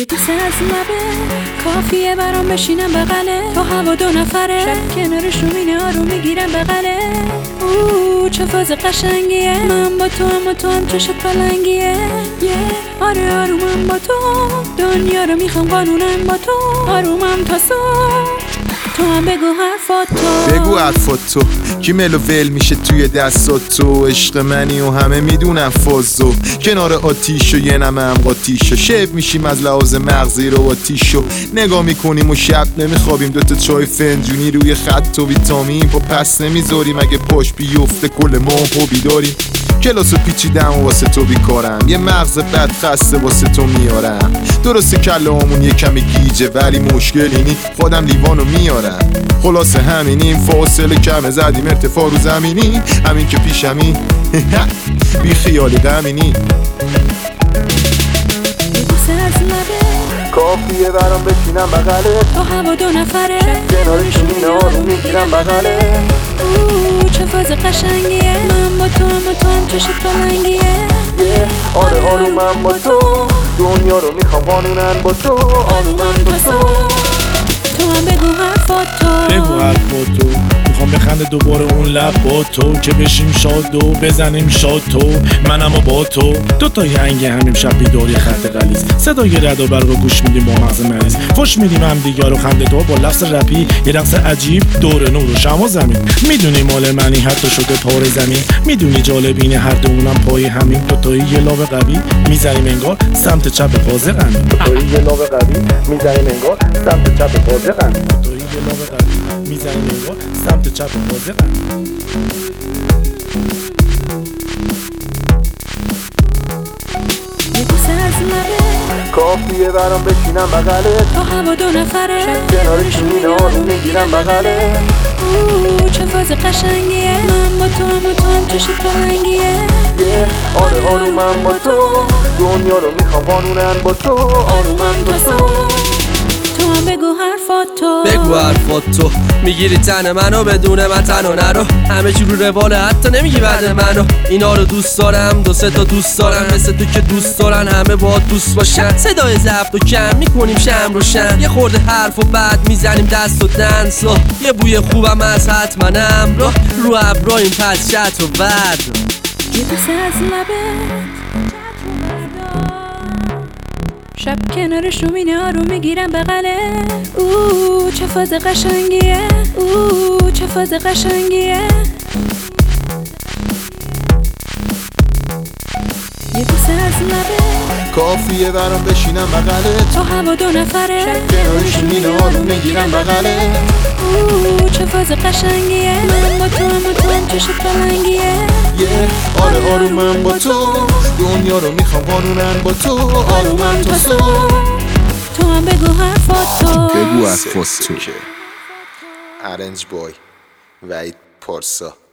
بوسه از لبه کافیه برام بشینم بغله تو هوا دو نفره شب کنارش رو مینه آروم میگیرم بغله چه فاز قشنگیه من با تو اما تو هم چشت پلنگیه آره آرومم با تو دنیا رو میخوام قانونم با تو آرومم تا صبح تو هم بگو حرفاتو بگو حرفاتو کی ملو ول میشه توی دستات تو عشق منی و همه میدونم فازو کنار آتیشو یه نمه هم قاتیشو شب میشیم از لحاظ مغزی رو آتیشو نگاه میکنیم و شب نمیخوابیم دوتا چای فنجونی روی خط و ویتامین پا پس نمیذاریم اگه پاش بیفته کل ما پا بیداریم کلاسو پیچیدم و واسه تو بیکارم یه مغز بد خسته واسه تو میارم درسته کله همون یه کمی گیجه ولی مشکل اینی خودم لیوانو میارم خلاصه همینیم فاصله کم زدیم ارتفاع رو زمینی همین که پیشمی بی خیال غمینی کافیه برام بشینم بغله تو هوا دو نفره کنارش مینه آروم میگیرم بغله چه فاز قشنگیه من با تو اما تو هم چشت پلنگیه آره آرومم با تو دنیا رو میخوام قانونن با تو آرومم با تو تو هم بگو حرفاتو میخوام بخنده دوباره اون لب با تو که بشیم شاد و بزنیم شاد تو من اما با تو دوتا ینگ همیم شب بیداری خط غلیظ صدای رد و برق گوش میدیم با مغز مریض فش میدیم هم دیگر رو خنده تو با لفظ رپی یه رقص عجیب دور نور و شما زمین میدونی مال منی حتی شده تار زمین میدونی جالبینه هر دومونم پای همین دوتایی یه لاو قوی میزنیم انگار سمت چپ پازه غمین دوتایی یه لاو قوی میزنیم انگار سمت چپ پازه غمین دوتایی یه لاو قوی میزنیم انگار سمت چپ پازه غمین کافیه برام بشینم بغله تو هوا دو نفره کنارش مینه آروم میگیرم بغله چه فاز قشنگیه من با تو اما تو هم چشت پلنگیه آره آرومم با تو دنیا رو میخوام قانونن با تو آرومم با تو تو هم بگو حرفاتو میگیری تن منو بدون من تنو نرو همه چی رو رواله حتی نمیگی بعد منو اینا رو دوست دارم دو سه تا دوست دارم مثل تو که دوست دارن همه با دوست باشن صدای ضبط و کم میکنیم شم روشن یه خورده حرف و بعد میزنیم دست و دنس یه بوی خوبم از حتمنم رو ابراهیم پس شط و ورد یه بوسه از لبه شب کنارش رو مینه آروم میگیرم بغله چه فاز قشنگیه چه فاز قشنگیه یه بوسه از لبه کافیه برام بشینم بغله تو هوا دو نفره کنارش مینه آروم میگیرم بغله چه فاز قشنگیه من با تو اما تو هم چشت پلنگیه آره آرومم با تو دنیا رو میخوام قانونن با تو آرومم تا صبح تو هم بگو حرفاتو ارنج بای وحید پارسا